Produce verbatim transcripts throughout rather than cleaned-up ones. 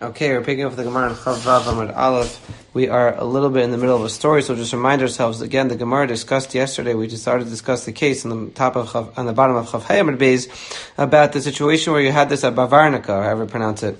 Okay, we're picking up the Gemara in Chav Vav Amud Aleph. We are a little bit in the middle of a story, so just remind ourselves again. The Gemara discussed yesterday. We just started to discuss the case on the top of Chav, on the bottom of Chav Hay Amud Beis about the situation where you had this at Bavarnica, however you pronounce it.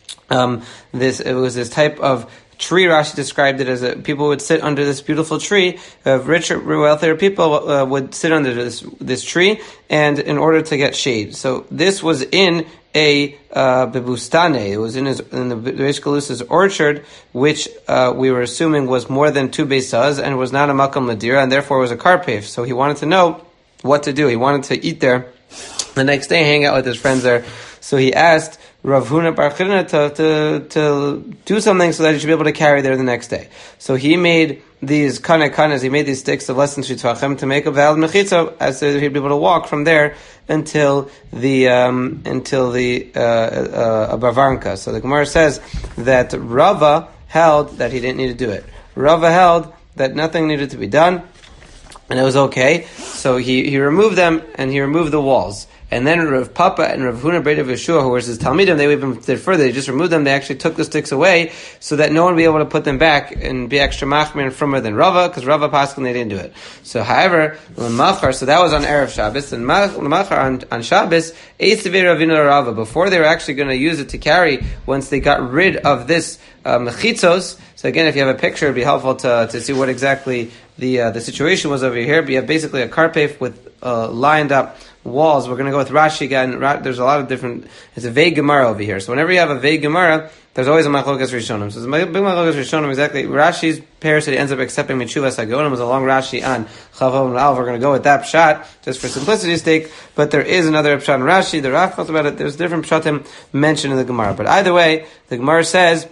Um, this it was this type of tree. Rashi described it as a, people would sit under this beautiful tree. Uh, rich, wealthier people uh, would sit under this this tree, and in order to get shade. So this was in a uh, bebustane. It was in his in the Reish Galusa's orchard, which uh, we were assuming was more than two beisaz and was not a makam ladira, and therefore was a karpef. So he wanted to know what to do. He wanted to eat there the next day, hang out with his friends there. So he asked Rav Huna bar Chirna to, to, to do something so that he should be able to carry there the next day. So he made these kana kanas, he made these sticks of less than shitfachem to make a valid mechitza, as so he'd be able to walk from there until the um, until the uh, uh, Bavarnica. So the Gemara says that Rava held that he didn't need to do it. Rava held that nothing needed to be done, and it was okay. So he, he removed them, and he removed the walls. And then Rav Papa and Rav Huna Beit of Yeshua, who was his Talmidim, they even did further. They just removed them. They actually took the sticks away so that no one would be able to put them back and be extra machmir and firmer than Rava, because Rava Paskin, they didn't do it. So, however, Lamachar, so that was on Erev Shabbos, and Lamachar on, on Shabbos, Eitzavir Ravina Rava, before they were actually going to use it to carry, once they got rid of this uh, mechitzos. So again, if you have a picture, it'd be helpful to to see what exactly the uh, the situation was over here. But you have basically a karpef with uh, lined up walls. We're going to go with Rashi again. There's a lot of different. It's a vague Gemara over here. So whenever you have a vague Gemara, there's always a machlokas rishonim. So the big machlokas rishonim exactly. Rashi's parasite ends up accepting mitshuvas hagonim was a long Rashi on Chavav and Al. We're going to go with that pshat just for simplicity's sake. But there is another pshat in Rashi. The Rav talks about it. There's different pshatim mentioned in the Gemara. But either way, the Gemara says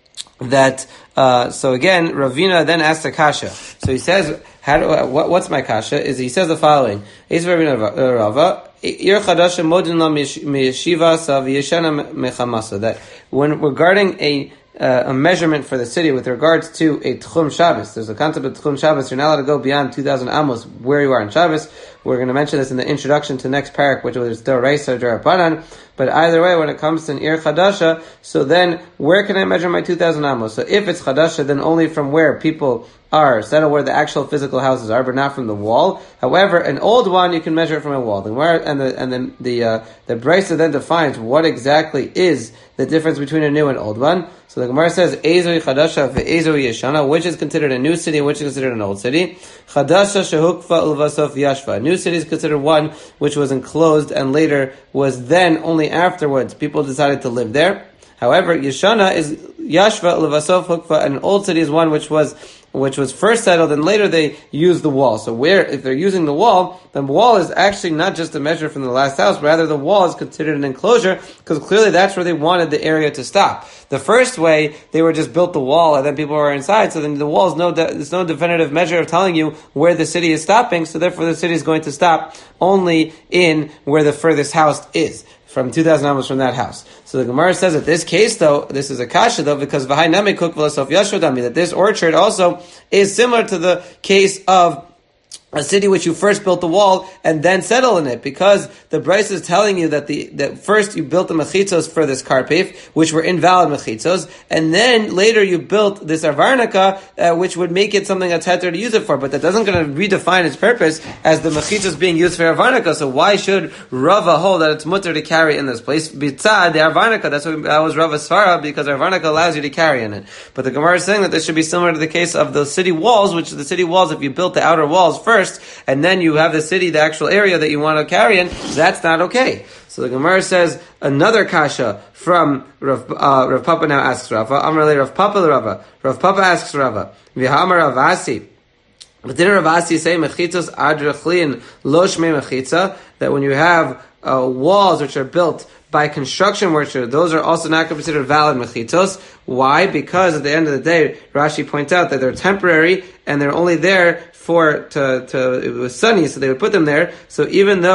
that, uh, so again, Ravina then asks the kasha. So he says, how do, uh, what, what's my kasha? Is he says the following, Is Ravina Rava, Ir chadasha modin la miyeshiva sa v'yeshana mechamasa, that when regarding a, uh, a measurement for the city with regards to a Tchum Shabbos, there's a concept of Tchum Shabbos, you're not allowed to go beyond two thousand amos where you are in Shabbos. We're going to mention this in the introduction to next parak, which was Doraisa Darabanan. But either way, when it comes to an Ir Chadasha, so then where can I measure my two thousand amos? So if it's Chadasha, then only from where people are settled, where the actual physical houses are, but not from the wall. However, an old one, you can measure it from a wall. The where and the and the the uh, the Brisa then defines what exactly is the difference between a new and old one. So the Gemara says, Ezoi Chadasha ve'ezoi Yeshana, which is considered a new city and which is considered an old city. Chadasha shehukfa ulvasof yashva. A new city is considered one which was enclosed and later was then only afterwards people decided to live there. However, Yeshana is yashva ulvasof hukfa, and an old city is one which was which was first settled and later they used the wall. So where, if they're using the wall, the wall is actually not just a measure from the last house, rather the wall is considered an enclosure, because clearly that's where they wanted the area to stop. The first way, they were just built the wall and then people were inside, so then the wall is no, de- there's no definitive measure of telling you where the city is stopping, so therefore the city is going to stop only in where the furthest house is, from two thousand amos from that house. So the Gemara says that this case, though, this is a kasha, though, because v'hai nami kuk v'lasof yashodami, that this orchard also is similar to the case of a city which you first built the wall and then settle in it, because the Bryce is telling you that the that first you built the mechitzos for this karpef, which were invalid mechitzos, and then later you built this avarnica, uh, which would make it something that's heter to use it for, but that doesn't going to redefine its purpose as the mechitzos being used for avarnica. So why should Rava hold that it's mutter to carry in this place? Bitzad, the avarnica, that's what that was Rava's svara, because avarnica allows you to carry in it. But the Gemara is saying that this should be similar to the case of the city walls, which is the city walls, if you built the outer walls first, and then you have the city, the actual area that you want to carry in, that's not okay. So the Gemara says another kasha from Rav, uh, Rav Papa now asks Rava. Amar le Rav Papa le Rava. Rav Papa asks Rava. V'hamar Ravasi. But didn't Ravasi say mechitzos adrachlin lo shmei mechitza, that when you have uh, walls which are built by construction workers, those are also not considered valid mechitzos. Why? Because at the end of the day, Rashi points out that they're temporary and they're only there for to to it was sunny, so they would put them there. So even though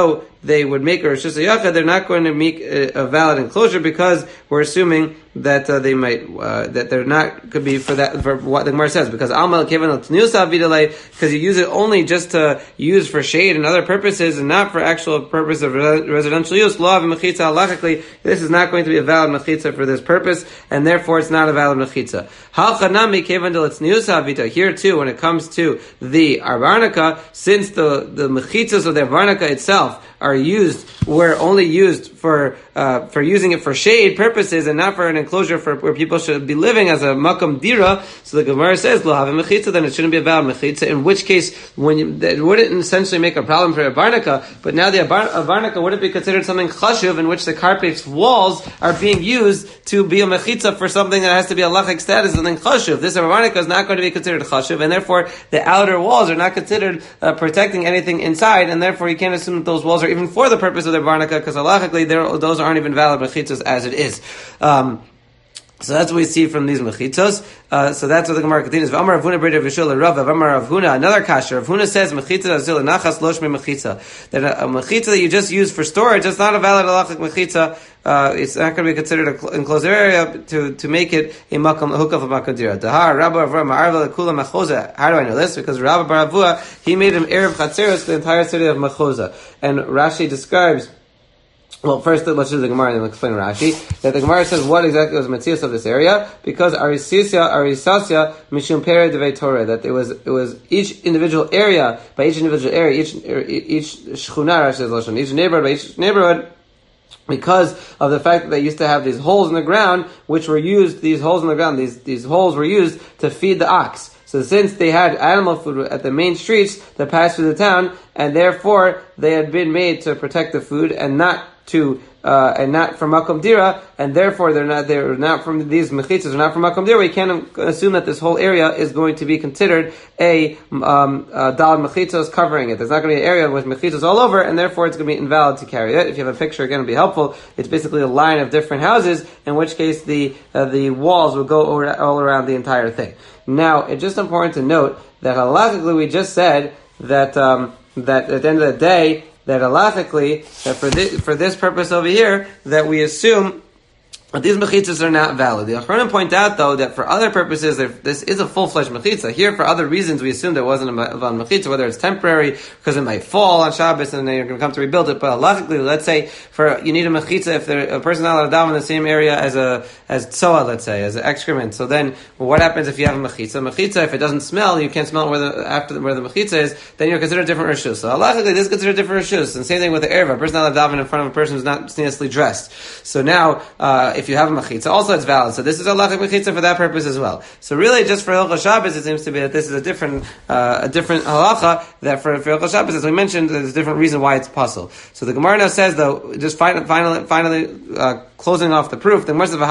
they would make a Rishus Yachad, they're not going to make a, a valid enclosure because we're assuming that uh, they might uh, that they're not could be for that for what the Gemara says because Almal Kevan because you use it only just to use for shade and other purposes and not for actual purpose of re- residential use. Law of mechitza halachically, this is not going to be a valid mechitza for this purpose, and therefore it's not a valid mechitza. Halchanami Kevan Avita. Here too, when it comes to the arvarnica, since the the mechitzas of the arvarnica itself are used were only used for uh, for using it for shade purposes and not for an enclosure for where people should be living as a makam dira. So the Gemara says, "Lo have a mechitza," then it shouldn't be a valid mechitza. In which case, when you, it wouldn't essentially make a problem for a barnica, but now the barnica wouldn't be considered something chashuv in which the carpet's walls are being used to be a mechitza for something that has to be a lachic status, something chashuv. This barnica is not going to be considered chashuv, and therefore the outer walls are not considered uh, protecting anything inside, and therefore you can't assume that those walls are even for the purpose of the barnica, because halachically those aren't even valid mechitzos as it is. Um, so that's what we see from these mechitzos. Uh, so that's what the Gemara continues. V'amar Ravuna Breda V'shul Rav. V'amar Ravuna, another kasher. Ravuna says mechitza azil nachas losh me mechitza. That a, a mechitza that you just use for storage is not a valid halachic mechitza. Uh, it's not going to be considered an enclosed area to, to make it a makam a hook of a makam dira. Dahar Rabbi Avram Ma'arva Lekula Machoza. How do I know this? Because Rabbi Baravua, he made him erev chatzeros the entire city of Machoza, and Rashi describes. Well, first let's do the Gemara and then we'll explain Rashi. That the Gemara says what exactly was the Metzias of this area, because Arisasya, Arisasya, Mishum Pere Devei Torah, that it was it was each individual area, by each individual area, each each shchuna, each neighborhood, by each neighborhood, because of the fact that they used to have these holes in the ground, which were used, these holes in the ground, these these holes were used to feed the ox. So since they had animal food at the main streets that passed through the town, and therefore they had been made to protect the food and not to uh, and not from makom dira, and therefore they're not they're not from these mechitzas, are not from makom dira. We can't assume that this whole area is going to be considered a um, uh, dalad mechitzos covering it. There's not going to be an area with mechitzos all over, and therefore it's going to be invalid to carry it. If you have a picture, again, it'll be helpful. It's basically a line of different houses, in which case the uh, the walls will go over, all around the entire thing. Now, it's just important to note that halachically we just said that um, that at the end of the day, that halachically, that for this, for this purpose over here, that we assume that these mechitzas are not valid. The Achronim point out, though, that for other purposes, this is a full-fledged mechitza. Here, for other reasons, we assume there wasn't a valid mechitza, whether it's temporary, because it might fall on Shabbos, and then you're going to come to rebuild it. But logically, let's say, for you need a mechitza if there, a person is not allowed to daven in the same area as a as tzoa, let's say, as an excrement. So then, well, what happens if you have a mechitza? Mechitza, if it doesn't smell, you can't smell it where the, after the, where the mechitza is, then you're considered a different rishus. So logically, this is considered a different rishus. And same thing with the erva. A person not allowed to daven in front of a person who's not sneezely dressed. So now, uh, if you have a mechitza, also it's valid. So this is a halachic mechitza for that purpose as well. So really, just for Hilchos Shabbos, it seems to be that this is a different, uh, a different halacha, that for, for Hilchos Shabbos, as we mentioned, there's a different reason why it's possible. So the Gemara now says, though, just finally, finally, finally uh, closing off the proof, the Gemara says,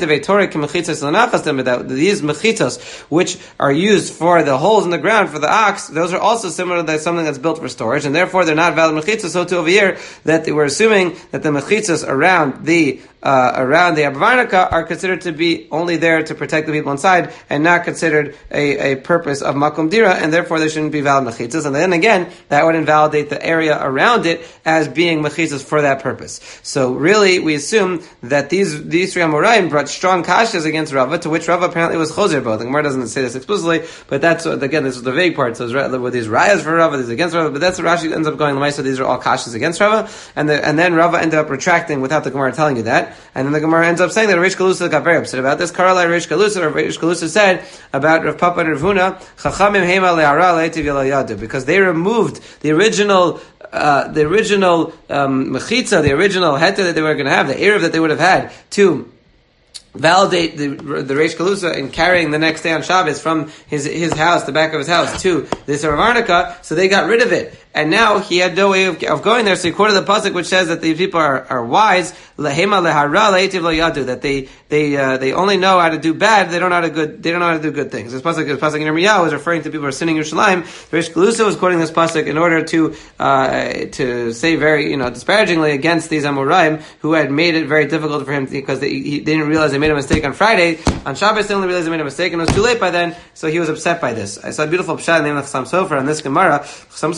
that these mechitzos, which are used for the holes in the ground for the ox, those are also similar to something that's built for storage, and therefore they're not valid mechitzos. So too over here, that they were assuming that the mechitzos around the Uh, around the Abarvanica are considered to be only there to protect the people inside and not considered a, a purpose of Makom Dira, and therefore they shouldn't be valid mechitzas. And then again, that would invalidate the area around it as being mechitzas for that purpose. So really, we assume that these these three Amoraim brought strong kashas against Rava, to which Rava apparently was choser both. The Gemara doesn't say this explicitly, but that's, again, this is the vague part. So with these rayas for Rava, these against Rava, but that's what Rashi ends up going, so these are all kashas against Rava, and, the, and then Rava ended up retracting without the Gemara telling you that. And then the Gemara ends up saying that Rish Galusa got very upset about this. Karalai Rish Galusa, Rish Galusa said about Rav Papa and Rav Huna, Chachamim Hema Le'ara Le'etiv Yadu, because they removed the original, uh, the original um, mechitza, the original heta that they were going to have, the erev that they would have had to validate the the Reish Galusa in carrying the next day on Shabbos from his his house, the back of his house, to this Avarnica, so they got rid of it. And now he had no way of, of going there, so he quoted the pasuk which says that these people are, are wise, lehema lehara le'etiv lo yadu, that they they uh, they only know how to do bad, they don't know how to good they don't know how to do good things. This pasuk, this pasuk in Yirmiyahu is referring to people who are sinning in Yerushalayim. Reish Galusa was quoting this pasuk in order to uh, to say very you know disparagingly against these Amoraim who had made it very difficult for him because they, he, they didn't realize they made a mistake on Friday. On Shabbos they only realized they made a mistake and it was too late by then, so he was upset by this. I saw a beautiful pshat in the name of Chassam Sofer on this Gemara. Chassam Sofer says in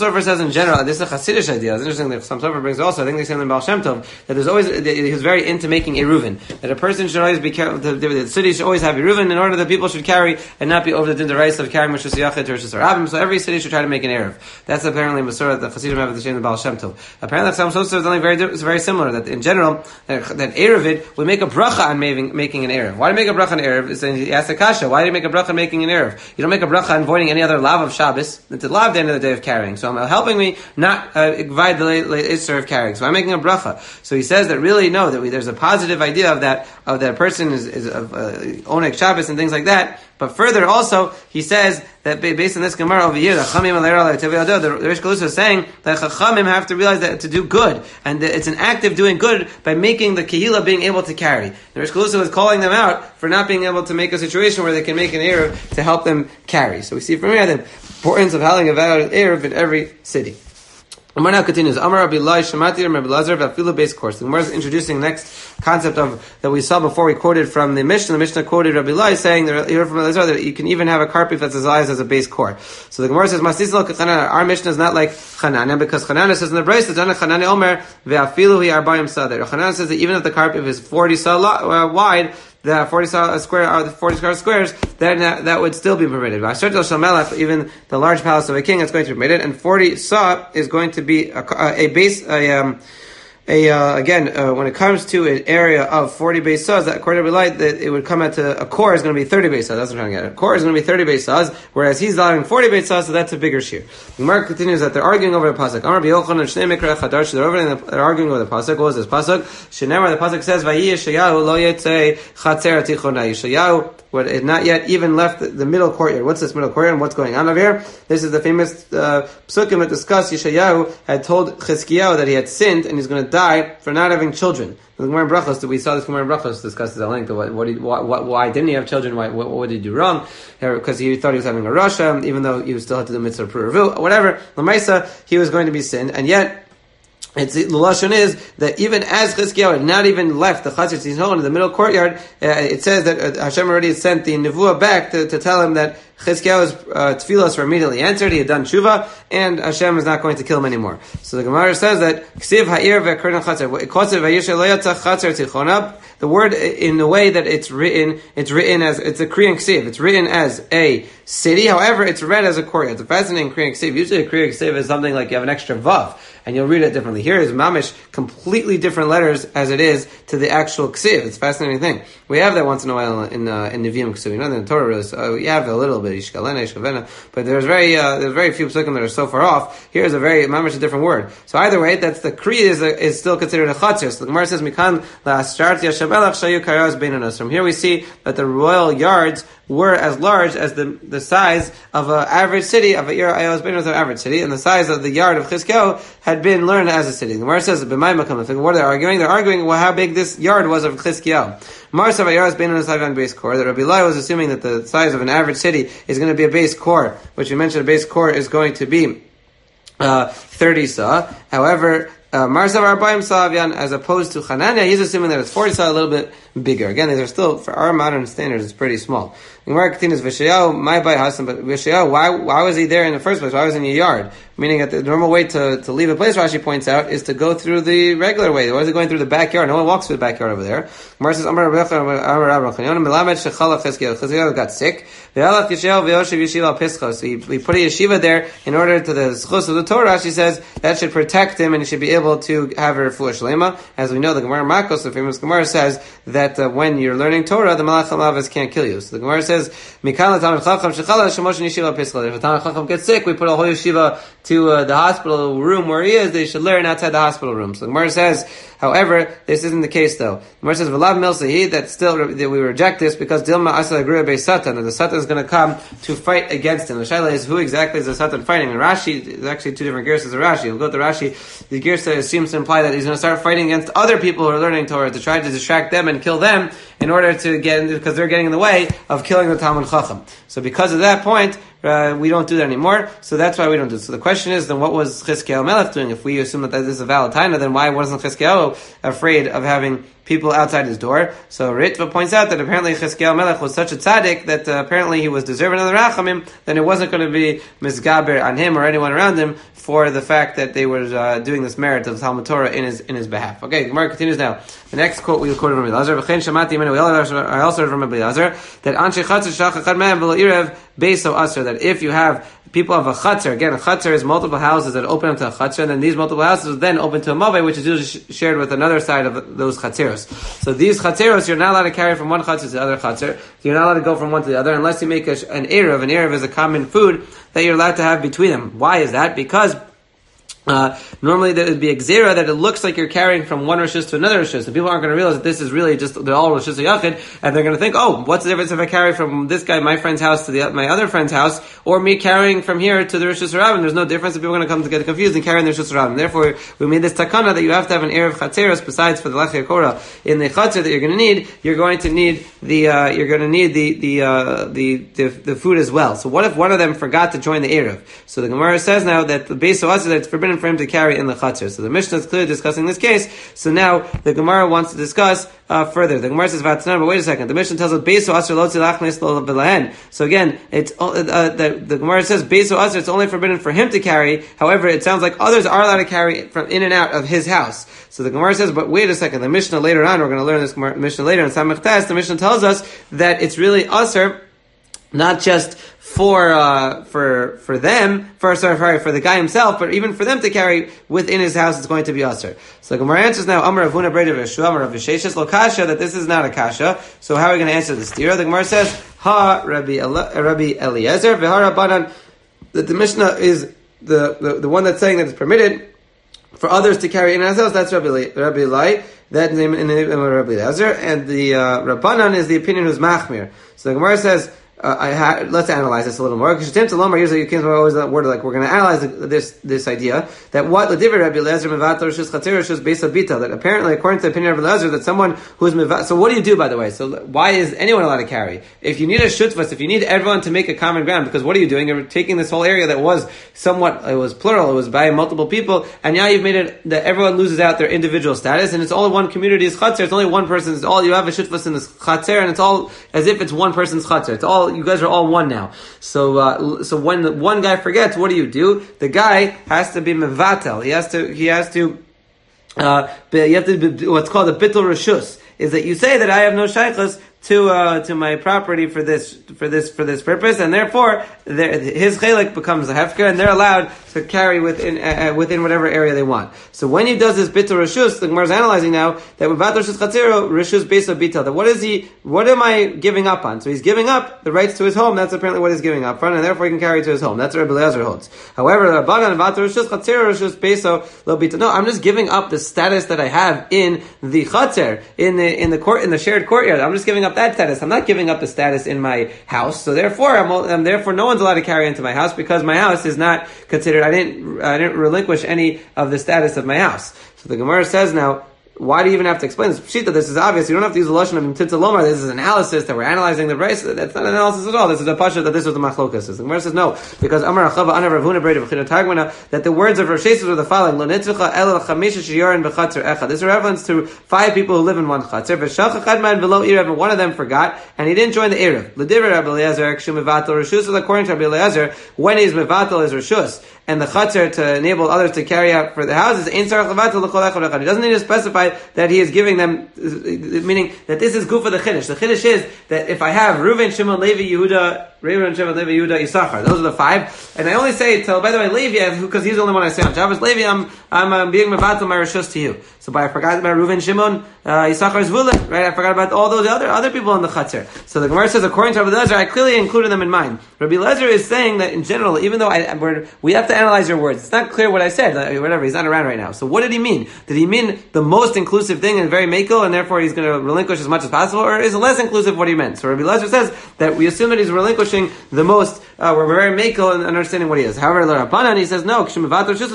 in general, this is a Hasidish idea. It's interesting that some Sofer brings also, I think they say in the Baal Shem Tov, that there's always, he was very into making Eruvin. That a person should always be careful, the, the, the city should always have Eruvin in order that people should carry and not be over the din rights of carrying Mishus Yachid or Mishus Rabim. So every city should try to make an Erev. That's apparently Masorah that the Hasidim have at the Shem in the Baal Shem Tov. Apparently, some Sofer is only very, it's very similar. That in general, that, that Erevid, we make a bracha on making, making an Erev. Why do you make a bracha on Erev? It's in Yasakasha. Why do you make a bracha on making an Erev? You don't make a bracha on avoiding any other lav of Shabbos. It's a lav at the end of the day of carrying. So I'm helping me not divide uh, the Isser of carrying. So I'm making a bracha. So he says that really, no, that we, there's a positive idea of that, of that person is, is of uh, Oneg Shabbos and things like that. But further also, he says that based on this Gemara over here, the Chamim the Rish Galusa is saying that Chachamim have to realize that to do good, and that it's an act of doing good by making the Kehillah being able to carry. The Rish Galusa was calling them out for not being able to make a situation where they can make an Erev to help them carry. So we see from here the importance of having a valid Erev in every city. Gemara now continues. Amar Rabbi Lai Shemati Rabbi Lazar Vafilu base course. The Gemara is introducing the next concept of that we saw before. We quoted from the Mishnah. The Mishnah quoted Rabbi Lai saying that you heard from Rabbi Lazar that you can even have a carpet that's as high as a base core. So the Gemara says, "Masislo k'chanana." Our Mishnah is not like Chanana because Chanana says in the Brayso that Chanana Omer ve'afilu hi arbayim sader. Chanana says that even if the carpet is forty saw uh, wide, the forty saw square or the forty squares, then that, that would still be permitted. Even the large palace of a king is going to be permitted, and forty saw is going to be a, a base, a, um, a uh, again, uh, when it comes to an area of forty base saws, that according to Light, that it would come out to a core is going to be thirty base saws. That's what I'm trying to get. A core is going to be thirty base saws, whereas he's allowing forty base saws, so that's a bigger shear. The Gemara continues that they're arguing over the pasuk. Amar b'Yochanan and Shnei Mikra Chadar. They're over and they're arguing over the pasuk. What is this pasuk? Shenemar, the pasuk says, "Vayi Yeshayahu lo yetzei chatzer tichona." Yeshayahu what had not yet even left the, the middle courtyard. What's this middle courtyard and what's going on over here? This is the famous uh, psukim that discuss Yeshayahu had told Chizkiyahu that he had sinned and he's going to die for not having children. The Gemara Brachos, we saw this Gemara Brachos discussed at length. What, what, what, why didn't he have children? Why, what, what did he do wrong? Because he thought he was having a rasha, even though he still had to do mitzvah pruvu, whatever. Lamaisa, he was going to be sinned, and yet. It's the lashon is that even as Chizkiyahu had not even left the Chatzir Tzizon in the middle courtyard, uh, it says that uh, Hashem already had sent the nevuah back to, to tell him that Chizkiyahu's uh, tefillos were immediately answered. He had done tshuva, and Hashem is not going to kill him anymore. So the Gemara says that Ksiv ha'ir ve'kurna chatzar. The word in the way that it's written, it's written as it's a Kriyan Ksiv. It's written as a city. However, it's read as a courtyard. It's a fascinating Kriyan Ksiv. Usually, a Kriyan Ksiv is something like you have an extra vav, and you'll read it differently. Here is mamish, completely different letters as it is to the actual Ksiv. It's a fascinating thing. We have that once in a while in uh, in Nevi'im Ksiv. You know, in the Torah, really, so we have a little bit Ishkalena, Ishkavena, but there's very uh, there's very few psukim that are so far off. Here is a very mamish a different word. So either way, that's the Kriya is a, is still considered a chatzir. So the Gemara says Mikan la'astarti Hashabelach shayu karaz beinanos. From here we see that the royal yards were as large as the the size of an average city of a Ir Ayos Beinanos of an average city, and the size of the yard of Chizkiyahu had been learned as a city. The Gemara says b'may makam. What are they arguing? They're arguing well, how big this yard was of Chizkiyahu. Marsav Ayaros Beinanos Havan base core. That Rabbi Lai was assuming that the size of an average city is going to be a base core, which we mentioned a base core is going to be uh, thirty saw. However, Marsav Arbaim Savyan, as opposed to Hanania, he's assuming that it's forty saw, a little bit bigger. Again, these are still, for our modern standards, it's pretty small. Gemara continues, Vishayahu, my by Hassan, but Vishayahu, why, why was he there in the first place? Why was he in your yard? Meaning that the normal way to, to leave a place, Rashi points out, is to go through the regular way. Why is he going through the backyard? No one walks through the backyard over there. Gemara says, Amar Rabbi Chizkiyahu got sick. So he, he put a yeshiva there in order to the schus of the Torah. She says that should protect him and he should be able to have a refuah shlema. As we know, the Gemara Makos, the famous Gemara, says that uh, when you're learning Torah, the Malach HaMavis can't kill you. So the Gemara says, Mikal Talmid Chacham Shechala Shemosh Yeshiva Pisla. If a Talmid Chacham gets sick, we put a whole yeshiva to uh, the hospital room where he is. They should learn outside the hospital room. So the Gemara says, however, this isn't the case though. The Gemara says, V'lav Milsahi, that still that we reject this because Dilma Asal Agruya Bei Satan, and the Satan is going to come to fight against him. The Shaila is who exactly is the Satan fighting? And Rashi, there's actually two different gears of Rashi. We'll go to Rashi. The Girsa seems to imply that he's going to start fighting against other people who are learning Torah to try to distract them and kill them in order to get, because they're getting in the way of killing the Talmid Chacham. So because of that point, uh, we don't do that anymore. So that's why we don't do it. So the question is, then what was Chizkiyahu Melech doing? If we assume that this is a valid taina, then why wasn't Chizkiyahu afraid of having people outside his door. So Ritva points out that apparently Chizkiyahu Melech was such a tzaddik that uh, apparently he was deserving of the rachamim, then it wasn't going to be misgaber on him or anyone around him for the fact that they were uh, doing this merit of Talmud Torah in his in his behalf. Okay, the Gemara continues now. The next quote we quoted from Rabbi Elazar. V'chein shamati imenu. We also heard from Rabbi Elazar that anshe chatzar shach echad mehem v'lo irev beiso aser. That if you have people of a chatzar, again, a chatzar is multiple houses that open up to a chatzar, and then these multiple houses are then open to a maveh, which is usually sh- shared with another side of those chatzeros. So these chatzeros, you're not allowed to carry from one chatzar to the other chatzar. You're not allowed to go from one to the other unless you make a, an erev. An erev is a common food that you're allowed to have between them. Why is that? Because Uh, normally there would be a gzera that it looks like you're carrying from one rishus to another rishus. So people aren't going to realize that this is really just, they're all rishus yachid, and they're going to think, oh, what's the difference if I carry from this guy, my friend's house, to the, my other friend's house, or me carrying from here to the rishus rabbin? There's no difference, and people are going to come to get confused and carry in the rishus rabbin. Therefore, we made this takana that you have to have an erev chatzeros besides for the lechei korah in the chatzer that you're going to need. You're going to need the uh, you're going to need the the, uh, the the the food as well. So what if one of them forgot to join the erev? So the Gemara says now that the base of us that it's forbidden for him to carry in the chatzar. So the Mishnah is clearly discussing this case. So now the Gemara wants to discuss uh, further. The Gemara says, "Vatzanan," but wait a second. The Mishnah tells us, "Beiso aser lo tzilachnes lo belahen." So again, it's uh, uh, the, the Gemara says, "Beiso aser." It's only forbidden for him to carry. However, it sounds like others are allowed to carry from in and out of his house. So the Gemara says, "But wait a second." The Mishnah later on, we're going to learn this Gemara, Mishnah later in Samech Tes. The Mishnah tells us that it's really aser, not just for uh, for for them, for sorry, sorry, for the guy himself, but even for them to carry within his house, it's going to be aser. So the Gemara answers now, Amar Avuna Breda V'Yeshua, Amar Rav Yisheshes Lo Kasha, that this is not a kasha. So how are we going to answer this stira? The Gemara says, Ha Rabbi Ele- Rabbi Eliezer V'Ha Rabbanan, that the Mishnah is the, the the one that's saying that it's permitted for others to carry in his house. That's Rabbi Eli, Rabbi Eli. That name in the name of Rabbi Eliezer, and the uh, Rabbanan is the opinion who's machmir. So the Gemara says, Uh, I ha- let's analyze this a little more. Because Tim Talomar, usually you can't always that word like we're going to analyze this this idea that what the divrei Rabbi Eliezer mevator shus chatzer shus beisa bita, that apparently according to the opinion of Rabbi Eliezer that someone who's mevator. So what do you do, by the way? So why is anyone allowed to carry? If you need a shutfas, if you need everyone to make a common ground, because what are you doing? You're taking this whole area that was somewhat, it was plural, it was by multiple people, and now you've made it that everyone loses out their individual status, and it's all one community's chatzer. It's only one person's. All you have a shutfas in this chatzer, and it's all as if it's one person's chatzer. It's all. You guys are all one now. So, uh, so when the one guy forgets, what do you do? The guy has to be mevatel. He has to, he has to, uh, be, you have to be, what's called a bittul reshus, is that you say that I have no shaykhus to uh, to my property for this for this for this purpose, and therefore his chelik becomes a hefker, and they're allowed to carry within uh, within whatever area they want. So when he does this bitul reshus, the Gemara is analyzing now that with vator reshus chatzero reshus beis bitel. That what is he? What am I giving up on? So he's giving up the rights to his home. That's apparently what he's giving up on, and therefore he can carry to his home. That's what Rabbi Eliezer holds. However, the Rabbanan vator reshus chatzero reshus beis lo bitel. No, I'm just giving up the status that I have in the chatzer, in the in the court in the shared courtyard. I'm just giving up that status. I'm not giving up the status in my house. So therefore, I'm, I'm therefore no one's allowed to carry into my house because my house is not considered. I didn't I didn't relinquish any of the status of my house. So the Gemara says now, why do you even have to explain this? Pshita, this is obvious. You don't have to use the lashon of Titza Lomar. This is analysis that we're analyzing the brayso. That's not an analysis at all. This is a pasha that this was the machlokas. The Gemara says no, because Amar Achava Ana Rav Huna Breda V'China Tagmana, that the words of Rav Sheshes are the following: Lo nitzcha el chamisha shiyarin b'chatzer echad. This is a reference to five people who live in one chatzer. V'shach echad man below erev, and one of them forgot, and he didn't join the erev. L'divrei Rabbi Eliezer akshu mevatel reshus. According to Rabbi Eliezer, when he's mevatel is reshus, and the chatzer to enable others to carry out for the houses, ein tzarich levatel l'chol echad echad. He doesn't need to specify that he is giving them, meaning that this is good for the chiddush. The chiddush is that if I have Reuven, Shimon, Levi, Yehuda, Reuven, Shimon, Levi, Yehuda, Yisachar, those are the five, and I only say till, by the way, Levi, because he's the only one I say on Shabbos, Levi, I'm I'm um, being mevatel my reshus to you. So, but I forgot about Reuven, Shimon, uh, Yisachar, Zvulun, right? I forgot about all those other other people in the chatzar. So the Gemara says, according to Rabbi Eliezer, I clearly included them in mind. Rabbi Eliezer is saying that in general, even though I, we're, we have to analyze your words, it's not clear what I said. Like, whatever, he's not around right now. So, what did he mean? Did he mean the most inclusive thing and very makel, and therefore he's going to relinquish as much as possible, or is it less inclusive what he meant? So Rabbi Eliezer says that we assume that he's relinquishing the most, uh, we're very makel in understanding what he is. However, Rabbanan, he says no, according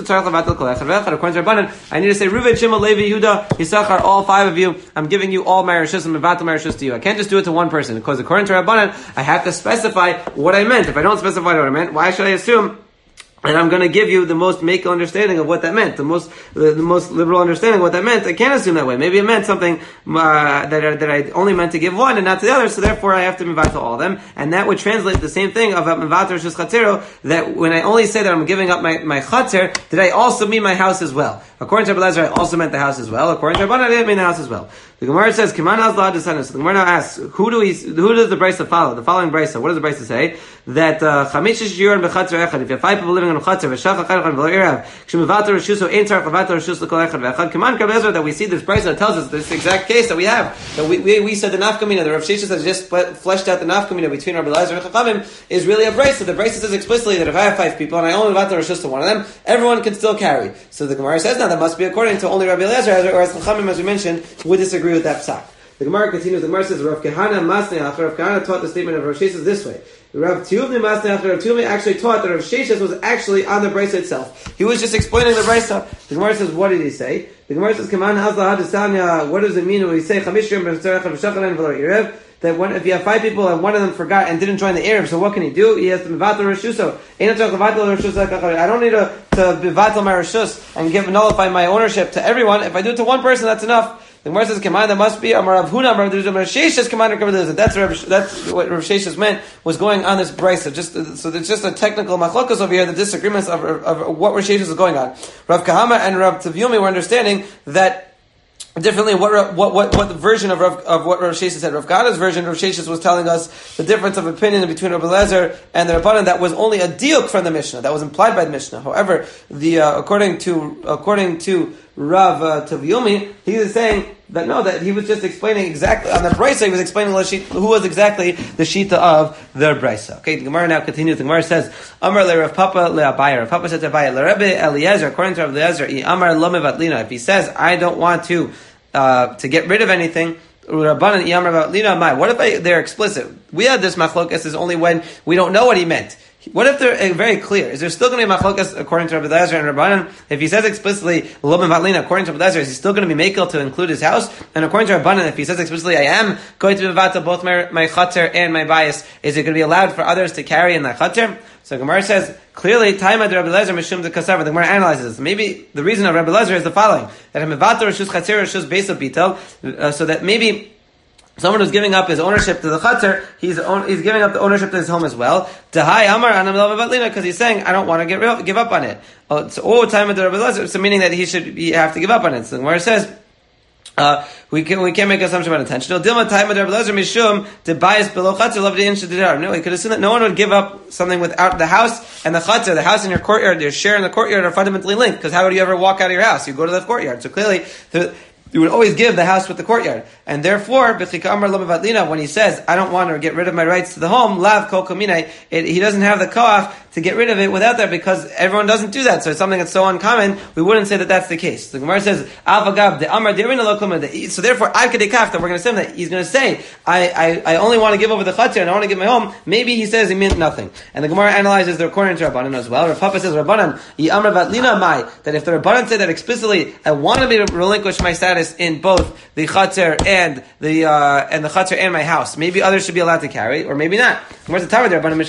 to Rabbanan, I need to say Reuven, Shimon, Levi, Yehuda, Yisachar, all five of you, I'm giving you all my reshus and mevatel my reshus to you. I can't just do it to one person, because according to Rabbanan, I have to specify what I meant. If I don't specify what I meant, why should I assume And I'm going to give you the most make understanding of what that meant, the most the, the most liberal understanding of what that meant. I can't assume that way. Maybe it meant something uh, that that I only meant to give one and not to the other, so therefore I have to mivatel all of them. And that would translate the same thing of mivatel reshus chatzero, that when I only say that I'm giving up my, my chatzer, did I also mean my house as well? According to Rabbi Eliezer, I also meant the house as well. According to Rabbanan, I didn't mean the house as well. The Gemara says, "Kiman hazla descendants." So the Gemara now asks, "Who do we? Who does the brisa follow?" The following brisa. What does the brisa say? That chamish shiurim bechatzer echad. If you have five people living in a chatzer, v'shach echad echad v'lo irav, k'shemivater reshuso ein tzarich levater reshus l'kol echad v'echad. Kiman Rabbi Eliezer, that we see this brisa that tells us this exact case that we have. That we we, we said the nafkamina. The Rav Sheshes has just fleshed out the nafkamina between Rabbi Eliezer and Chachamim is really a brisa. The brisa says explicitly that if I have five people and I only levater reshus to one of them, everyone can still carry. So the Gemara says now that must be according to only Rabbi Eliezer, or as Chachamim, as we mentioned, would disagree with that psak. The Gemara continues. The Gemara says Rav Kahana Masnei Acher. Rav Kahana taught the statement of Rav Sheshes this way. Rav Tuvni Masnei Acher. Rav Tuvni actually taught that Rav Sheshes was actually on the brisa itself. He was just explaining the brisa. The Gemara says, what did he say? The Gemara says, "Kaman hazla hadistanya." What does it mean when we say Chamishrim b'tzarech v'shachalen v'lo irev? That when, if you have five people and one of them forgot and didn't join the Erev, so what can he do? He has to mivatel reshuso. I don't need to, to mivatel my reshus and give nullify my ownership to everyone. If I do it to one person, that's enough. The Gemara says, "Command that must be Amar Rav Huna, Rav Sheshes, command Rav Sheshes." That's Rav, that's what Rav Sheshes meant was going on this brisa. Just so there's just a technical machlokas over here, the disagreements of, of, of what Rav Sheshes is going on. Rav Kahama and Rav Tavyumi were understanding that. Differently, what what what what the version of Rav, of what Rav Sheshes said. Rav Kahana's version, Rav Sheshes was telling us the difference of opinion between Rabbi Eliezer and the Rabbanan. That was only a diuk from the Mishnah. That was implied by the Mishnah. However, the uh, according to according to Rav uh, Tavyumi, he was saying that no, that he was just explaining exactly on the brisa. He was explaining who was exactly the shita of the brisa. Okay, the Gemara now continues. The Gemara says, "Amar le Rav Papa le Abaye." Rav Papa said to Abaye, "Le Rebbe Eliezer." According to Rav Eliezer, "Amar lo mevatlina." If he says, "I don't want to uh, to get rid of anything," Rabbanan Iyamar mevatlina mai. What if I, they're explicit? We had this machlokas is only when we don't know what he meant. What if they're very clear? Is there still going to be machlokas according to Rabbi Eliezer and Rabbanan? If he says explicitly lo mevatlina, according to Rabbi Eliezer, is he still going to be makel to include his house? And according to Rabbanan, if he says explicitly, I am going to mevatel both my, my chater and my bias, is it going to be allowed for others to carry in that chater? So Gemara says clearly, time at Rabbi Eliezer mishum de kasav. The Gemara analyzes this. Maybe the reason of Rabbi Eliezer is the following: that mevatel reshus chater reshus beis bitel, uh, so that maybe someone who's giving up his ownership to the chatzar, he's own, he's giving up the ownership to his home as well. Dehai Amar Anam Lavatlina, because he's saying, I don't want to get rid, give up on it. Oh, so all time at the Rabbi Eliezer, so meaning that he should he have to give up on it. So where it says, uh, we can we can't make assumption about intentional. Dilma time at Rabbi Eliezer mishum to bias below chatzar love the inch No, he could assume that no one would give up something without the house and the chatzar. The house and your courtyard, your share in the courtyard are fundamentally linked. Because how would you ever walk out of your house? You go to the courtyard. So clearly, the you would always give the house with the courtyard. And therefore, when he says, I don't want to get rid of my rights to the home, lav kol kamine, he doesn't have the koach to get rid of it without that, because everyone doesn't do that. So it's something that's so uncommon, we wouldn't say that that's the case. The Gemara says, Avagav, the Amar so therefore, Ad Kedei Kaf, that we're going to say that he's going to say, I, I, I only want to give over the chatzar and I want to give my home. Maybe he says he meant nothing. And the Gemara analyzes the according to Rabbanan as well. Rav Papa says, Rabbanan, Amar Vatlina Mai, that if the Rabbanan say that explicitly, I want to be relinquish my status in both the chatzar and the uh, and the chatzar and my house. Maybe others should be allowed to carry, or maybe not. Where's the tower there? Is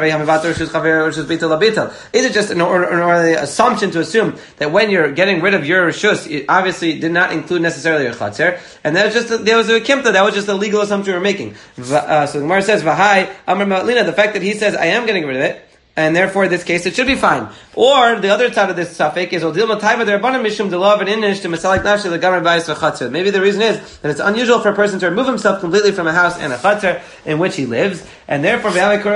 it just an, or, or, or assumption to assume that when you're getting rid of your reshus, it obviously did not include necessarily your chatzar, and that was just a, there was a kimta, that was just a legal assumption we're making. Uh, so the Gemara says, "V'hai Amar Ma'alina," the fact that he says, "I am getting rid of it," and therefore, in this case, it should be fine. Or the other side of this suffix is Odil Matayva Derbanan Mishum Delav and Inish to Masalik Nafshi the Gamar Bayis Chatzar. Maybe the reason is that it's unusual for a person to remove himself completely from a house and a chatzar in which he lives, and therefore,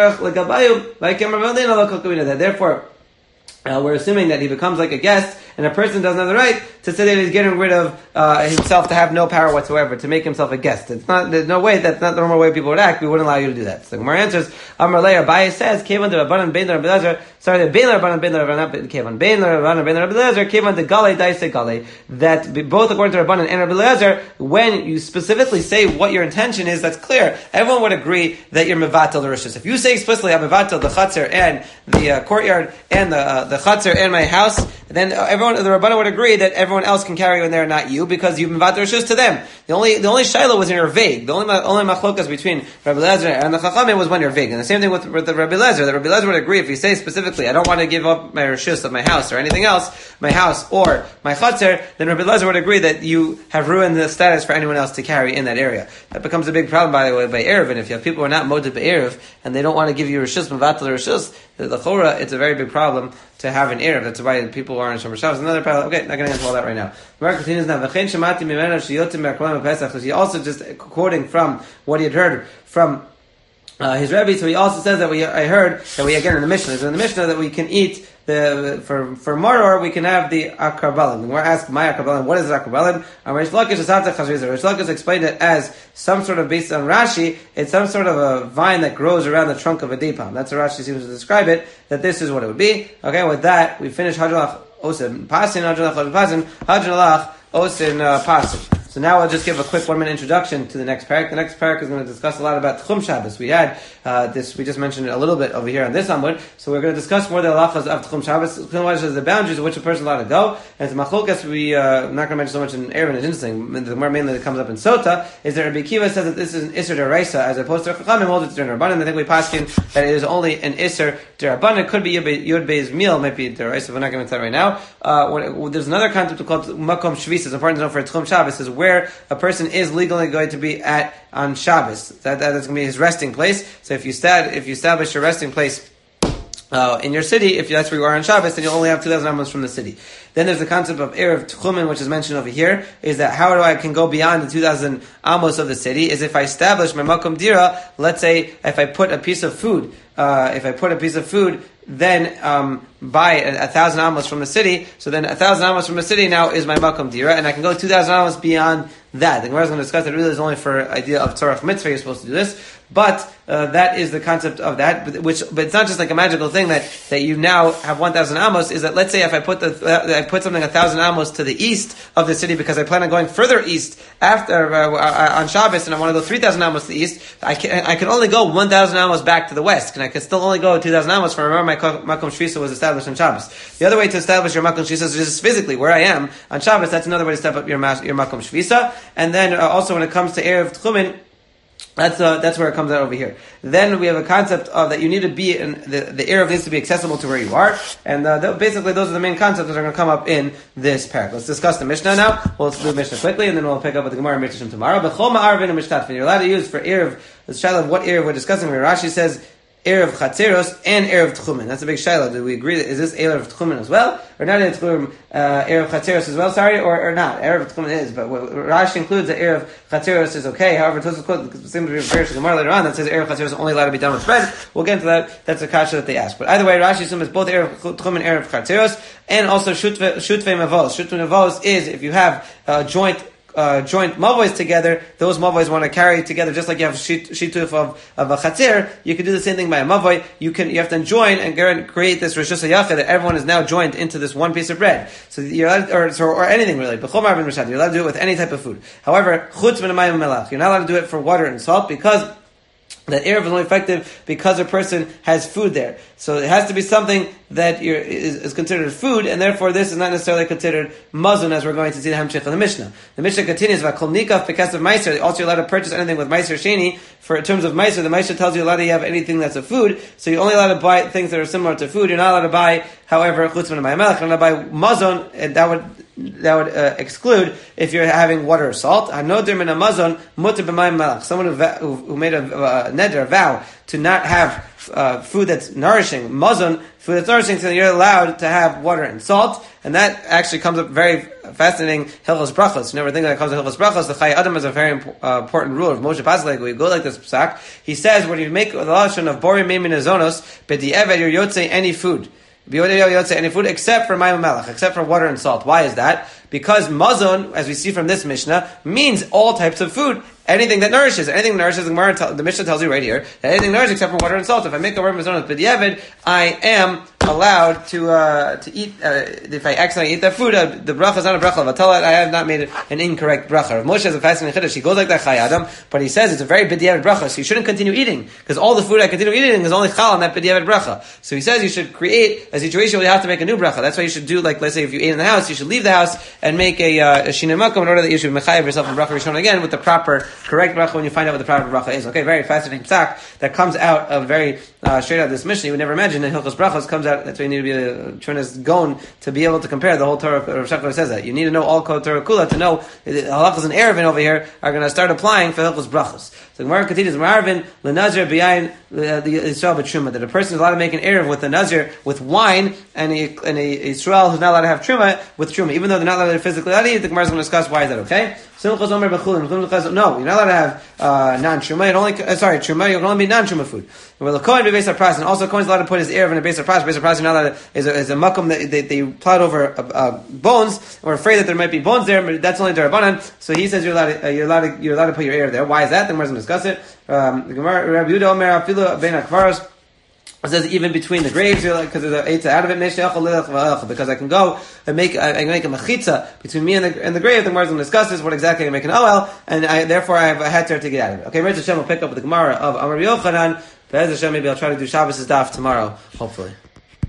that therefore. Uh, we're assuming that he becomes like a guest, and a person doesn't have the right to say that he's getting rid of uh, himself to have no power whatsoever, to make himself a guest. It's not, there's no way, that's not the normal way people would act. We wouldn't allow you to do that. So Gemara answers, Amar Leir, Abaye says, Kevan de Rabbanan Bein Rabbi Eliezer, sorry, the Bein Rabbanan Bein Rabbanan, not Kevan, Bein Rabbanan Bein Rabbi Eliezer, Kevan de Gale Daise Gale, that both according to Rabbanan and Rabbi Eliezer, when you specifically say what your intention is, that's clear. Everyone would agree that you're mevatel the rishus. If you say explicitly, I'm mevatel the chatzar and the uh, courtyard and the uh, the chatzar and my house, then everyone everyone, the Rabbanan would agree that everyone else can carry in there, not you, because you've been vater rishus to them. The only, the only shiloh was in your vague. The only, only machlokas between Rabbi Lezer and the Chachamim was when you're vague. And the same thing with, with the Rabbi Lezer. The Rabbi Lezer would agree if you say specifically, I don't want to give up my rishus of my house or anything else, my house or my chatzar, then Rabbi Lezer would agree that you have ruined the status for anyone else to carry in that area. That becomes a big problem, by the way, by Erev. And if you have people who are not moded by Erev and they don't want to give you rishus, mevatel rishus, the, the chora, it's a very big problem to have an Erev. That's why people are in Shomer Shabbos. Another problem. Okay, not going to answer all that right now. Mark continues now. He also just quoting from what he had heard from uh, his Rebbe. So he also says that we, I heard that we, again in the Mishnah, in the Mishnah that we can eat the, for, for Maror, we can have the Akarbalim. We're asked, my Akarbalim, what is Akarbalim? Rish Lakish explained it as some sort of, based on Rashi, it's some sort of a vine that grows around the trunk of a date palm. That's how Rashi seems to describe it, that this is what it would be. Okay, with that, we finish Hajjalach Osin Pasin, Hajjalach Pasin, Hajjalach Osin Pasin. So now I'll just give a quick one-minute introduction to the next parak. The next parak is going to discuss a lot about Tchum Shabbos. We had uh, this, we just mentioned it a little bit over here on this Amud. So we're going to discuss more the halachas of Tchum Shabbos, the boundaries of which a person is allowed to go. And to Machlokas, we, uh, I'm not going to mention so much in Erevin, it's interesting. The more mainly that comes up in Sota is that Rabbi Kiva says that this is an Isser Deraisa as opposed to Chachamim holds it's Rabbanan. I think we paskin that it is only an Isser Derabanan. It could be Yud Bei's meal, might be Deraisa. We're not going to say that right now. Uh, when, there's another concept called Makom Shvis. It's important to know for Tchum Shabbos is where a person is legally going to be at on Shabbos. That, that is going to be his resting place. So if you stad, if you establish your resting place uh, in your city, if that's where you are on Shabbos, then you'll only have two thousand amos from the city. Then there's the concept of Erev Tchumen, which is mentioned over here, is that how do I can go beyond the two thousand amos of the city, is if I establish my Makom Dira, let's say if I put a piece of food, uh, if I put a piece of food, then um, buy a, a thousand amos from the city, so then a thousand amos from the city now is my Makom Dira, and I can go two thousand amos beyond that. The Gemara is going to discuss that it really is only for idea of Tzorach Mitzvah, you're supposed to do this, but uh, that is the concept of that, but, which, but it's not just like a magical thing that, that you now have one thousand amos, is that let's say if I put the, uh, I put something a thousand amos to the east of the city because I plan on going further east after, uh, on Shabbos and I want to go three thousand amos to the east, I can, I can only go one thousand amos back to the west, and I can still only go two thousand amos for remember my Makom Shvisa was established on Shabbos. The other way to establish your Makom Shvisa is just physically where I am on Shabbos. That's another way to step up your, your Makom Shvisa. And then uh, also when it comes to Erev Tchumen, That's uh, that's where it comes out over here. Then we have a concept of that you need to be in the the Erev needs to be accessible to where you are, and uh, th- basically those are the main concepts that are going to come up in this parak. Let's discuss the Mishnah now. We'll do the Mishnah quickly, and then we'll pick up with the Gemara and Mitzvah tomorrow. But Chol Ma'arvin and Mishtatfin, you're allowed to use for Erev. The shaila of what Erev we're discussing. Where Rashi says Erev Chatzeros and Erev Tchumen. That's a big shaila. Do we agree that is this Erev Tchumen as well, or not Erev Tchumen, uh, Erev Chatzeros as well? Sorry, or, or not? Erev Tchumen is, but what Rashi includes that Erev Chatzeros is okay. However, Tosafot seems to be referred to the Gemara later on that says Erev Chatzeros is only allowed to be done with bread. We'll get into that. That's a kasha that they ask. But either way, Rashi assumes both Erev Tchumen and Erev Chatzeros, and also Shutvei Mavos. Shutvei Mavos is if you have uh, joint. Uh, joint mavois together, those mavois want to carry together, just like you have shituf of, of a chatzir, you can do the same thing by a mavoi. You can, you have to join and create this rishus hayachid that everyone is now joined into this one piece of bread. So you're allowed, or, or, or anything really, but you're allowed to do it with any type of food. However, chutz min hamayim melach, you're not allowed to do it for water and salt because that Erev is only effective because a person has food there. So it has to be something that you're, is, is considered food, and therefore this is not necessarily considered mazon, as we're going to see the Hamshich in the Mishnah. The Mishnah continues, V'kol nikaf because of meiser. Also, you're allowed to purchase anything with meiser sheni. For in terms of meiser, the meiser tells you you're allowed to have anything that's a food, so you're only allowed to buy things that are similar to food. You're not allowed to buy, however, chutz min hamayim melach, you're allowed to buy mazon, and that would that would uh, exclude if you're having water or salt. Hanoder min hamazon muter b'mayim melach. Someone who, who, who made a uh, neder, a vow, to not have uh, food that's nourishing, mazon, food that's nourishing, so you're allowed to have water and salt. And that actually comes up very fascinating, Hilchos Brachos. You never think that it comes to Hilchos Brachos. The Chai Adam is a very imp- uh, important rule of Moshe Pasleg. We go like this psak. He says, when you make the lashon of Bori Meimin Azonos, B'di'evet, you're yotzei any food. Any food except for mayim melach, except for water and salt. Why is that? Because mazon, as we see from this Mishnah, means all types of food. anything that nourishes, anything that nourishes, the Gemara, the Mishnah tells you right here, that anything nourishes except for water and salt. If I make a word mizonot b'diavad, I am allowed to uh, to eat. Uh, if I accidentally eat that food, uh, the bracha is not a bracha of atalat. I have not made an incorrect bracha. Moshe has a fascinating chiddush. He goes like that Chai Adam, but he says it's a very b'diavad bracha, so you shouldn't continue eating because all the food I continue eating is only chal on that b'diavad bracha. So he says you should create a situation where you have to make a new bracha. That's why you should do, like, let's say if you ate in the house, you should leave the house and make a, uh, a shinei makom in order that you should mechayev yourself in bracha rishon again with the proper correct bracha when you find out what the proper bracha is. Okay, very fascinating psak that comes out of very uh, straight out of this mission. You would never imagine that Hilchos Brachos comes out. That's why you need to be a tremendous gon to be able to compare the whole Torah. Rav Shachar says that you need to know all Kol Torah Kula to know halachas and erevin over here are going to start applying for Hilchos Brachos. So Gemara continues, Marvin lenazir b'yayin the Yisrael b'truma, that a person is allowed to make an erev with a nazir with wine and a and a Yisrael who's not allowed to have truma with truma, even though they're not allowed to physically allowed to eat. The Gemara is going to discuss why is that okay. No, you're not allowed to have uh, non-truma. It only uh, sorry truma. You can only be non-truma food. Well, the kohen be based on pras, and also kohen's allowed to put his erev in a base of pras. Base of pras, you're not allowed to, is a, is a makom that they, they plowed over uh, uh, bones. And we're afraid that there might be bones there, but that's only derabanan. So he says you're allowed to, uh, you're allowed to, you're allowed to put your erev there. Why is that? The Gemara is going to discuss it. Um, the Gemara Rabbi Yehuda Omer afilu bein hakvaros. It says even between the graves, because there's an eitzah out of it, because I can go and make I can make a mechitza between me and the, and the grave. The Gemara is going to discuss this, what exactly I can make an oel, and I, therefore I have a heter to get out of it. Okay, Rez Hashem will pick up with the Gemara of Amar Yochanan. Bez Hashem, maybe I'll try to do Shabbos' daf tomorrow, hopefully.